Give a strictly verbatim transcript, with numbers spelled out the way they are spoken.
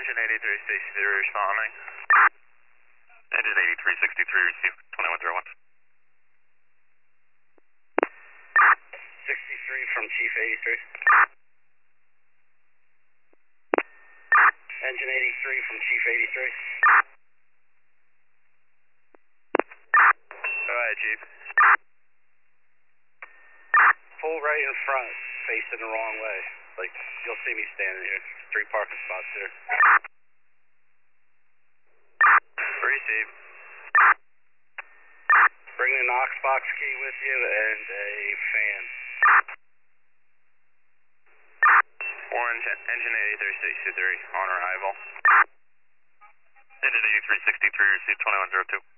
Engine eighty-three sixty-three responding. Engine eighty-three sixty-three, receive twenty-one zero one. sixty-three from Chief eighty-three. Engine eighty-three from Chief eighty-three. Go ahead, Chief. Pull right in front, facing the wrong way. Like, you'll see me standing here. Three parking spots here. Receive. Bring the Knox box key with you and a fan. Orange, engine eighty-three sixty-three, on arrival. Engine eighty-three sixty-three, receive twenty-one zero two.